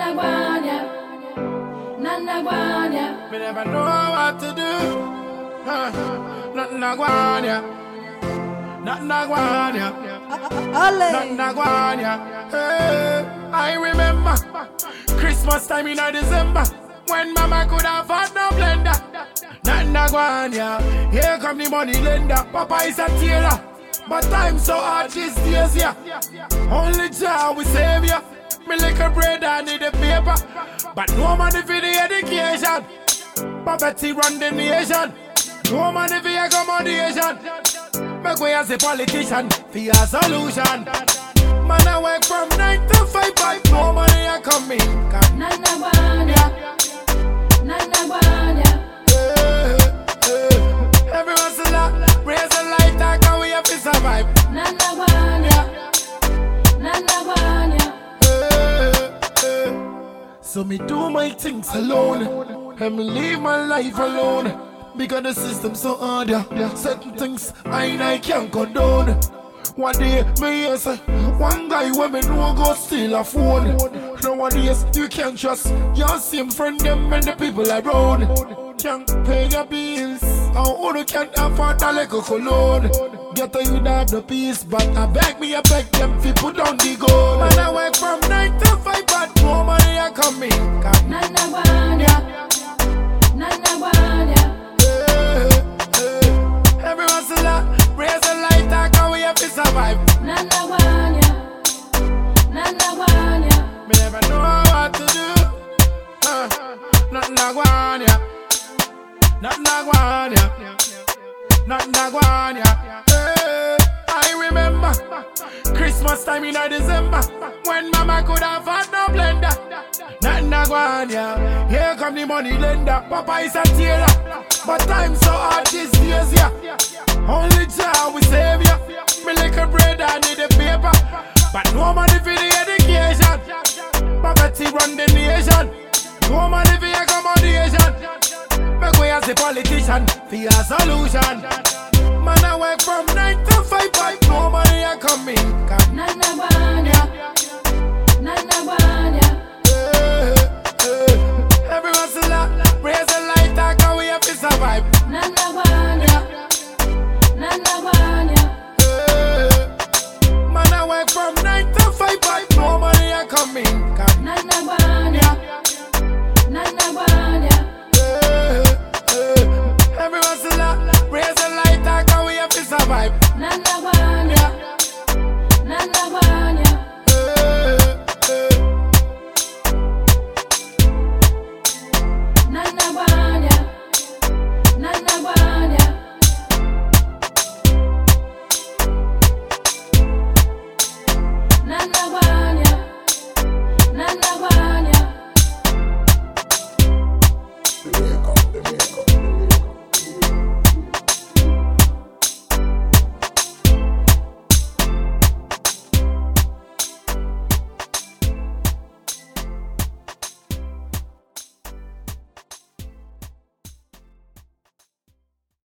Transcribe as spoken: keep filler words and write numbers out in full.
Nana Guanya, Nana Guanya. Me never know what to do. Huh. Nana Guanya, Nana Guanya, Nana Guanya. Hey, I remember Christmas time in December when mama could have had no blender. Nana Guanya, here come the money lender. Papa is a tailor, but time so hard these days, yeah. Only Jah we save ya. Me like a bread, I need a paper, but no money for the education. Poverty run the nation. No money for your accommodation. Make way as a politician for your solution. Man, I work from nine to five, five. No money I come in. Nana Guanya, Nana Guanya. Hey, hey. Everyone's a lot. Raise a light, I can we have to survive. Nana Guanya, Nana Guanya. So me do my things alone, and me live my life alone. Because the system's so hard, yeah. Certain things I and I can't condone. One day me hear say one guy when me know go steal a phone. Nowadays you can't trust your same friend them and the people around. Can't pay your bills, or who can't afford a little cologne. Get a you have the peace, but I beg me, I beg them fi put down the gold. Man, I work from nine to five, but no money I come in. Nana Guanya, Nana Guanya. Hey, hey. Everyone's a lot, raise a light, I can we have to survive. Nana Guanya, Nana Guanya. Me never know what to do. Uh, Nothing I want ya. Nothing I want ya. Nothing I want ya. Hey, I remember Christmas time in December when mama could have had no blender. Nothing I want ya. Here come the money lender. Papa is a tailor, but time so hard these days, yeah. Only Jah we save ya. Me like a bread, I need a paper, but no money for the education. Poverty run the nation. No money for accommodation. Make way as a politician for your solution. Man, I work from nine to five, five. No money I come